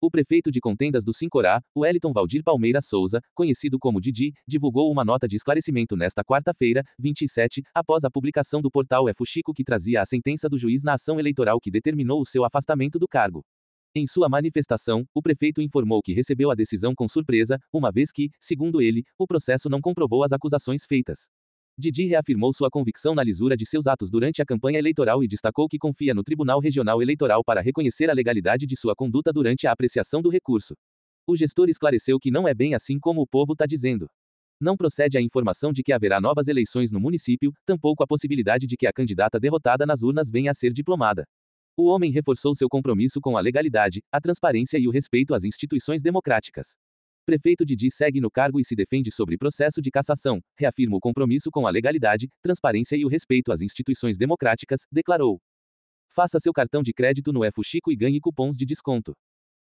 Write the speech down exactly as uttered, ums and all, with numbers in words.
O prefeito de Contendas do Sincorá, Wellington Valdir Palmeira Souza, conhecido como Didi, divulgou uma nota de esclarecimento nesta quarta-feira, vinte e sete, após a publicação do portal é Fuxico que trazia a sentença do juiz na ação eleitoral que determinou o seu afastamento do cargo. Em sua manifestação, o prefeito informou que recebeu a decisão com surpresa, uma vez que, segundo ele, o processo não comprovou as acusações feitas. Didi reafirmou sua convicção na lisura de seus atos durante a campanha eleitoral e destacou que confia no Tribunal Regional Eleitoral para reconhecer a legalidade de sua conduta durante a apreciação do recurso. O gestor esclareceu que não é bem assim como o povo tá dizendo. Não procede a informação de que haverá novas eleições no município, tampouco a possibilidade de que a candidata derrotada nas urnas venha a ser diplomada. O homem reforçou seu compromisso com a legalidade, a transparência e o respeito às instituições democráticas. Prefeito Didi segue no cargo e se defende sobre processo de cassação, reafirma o compromisso com a legalidade, transparência e o respeito às instituições democráticas, declarou. Faça seu cartão de crédito no é Fuxico e ganhe cupons de desconto.